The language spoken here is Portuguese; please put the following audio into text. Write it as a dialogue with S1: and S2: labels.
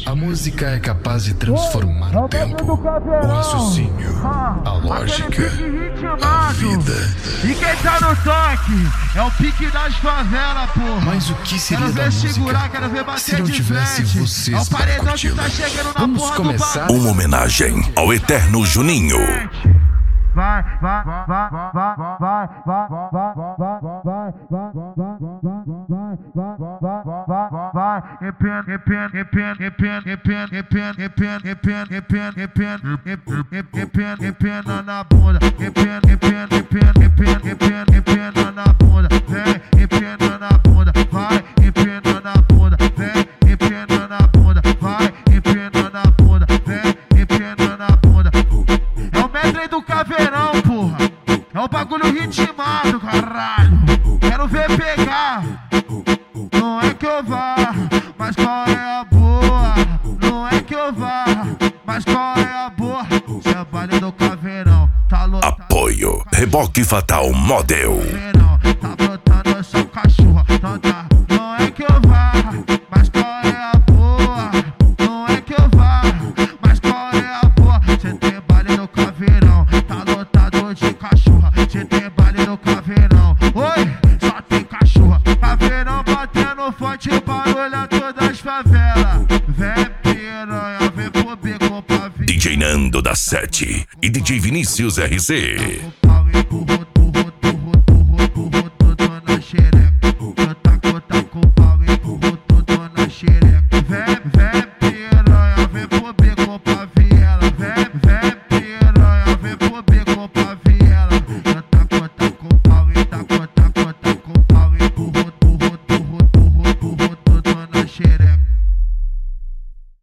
S1: A música é capaz de transformar o tempo, o raciocínio, a lógica, a vida.
S2: E quem tá no toque é o pique das favelas, porra.
S1: Mas o que seria
S2: quero
S1: da
S2: ver
S1: música
S2: segurar, quero ver bater
S1: se não
S2: de
S1: tivesse
S2: frente.
S1: vocês
S2: É o
S1: para
S2: paredão que
S1: curti-la?
S2: tá chegando na
S1: Vamos
S2: porra
S1: começar?
S2: do
S3: Uma homenagem ao eterno Juninho.
S2: Vai, vai, vai, vai, vai, vai, vai, empina na bunda, empina na bunda, vem, empina na bunda, vai, empina na bunda, vem, empina na bunda, vai, empina na bunda, vem, empina na bunda. É o mestre do caveirão, porra. É o bagulho ritmado, caralho. Quero ver pegar. Não é que eu vá, mas qual é a boa? Não é que eu vá, mas qual é a boa? Se é baile do caveirão, tá lotado.
S3: Apoio Reboque Fatal Model.
S2: Tá brotando só cachorra, não tá. Não é que eu vá, mas qual é a boa? Não é que eu vá, mas qual é a boa? Cê tem baile no caveirão, tá lotado de cachorra. Cê tem baile no caveirão, oi, só tem cachorra. Caveirão batendo forte, barulho a todas as favelas. Vem piranha, vem pro bico pra vir.
S3: DJ Nando da 7 e DJ Vinícius RC.
S2: Vem, vem,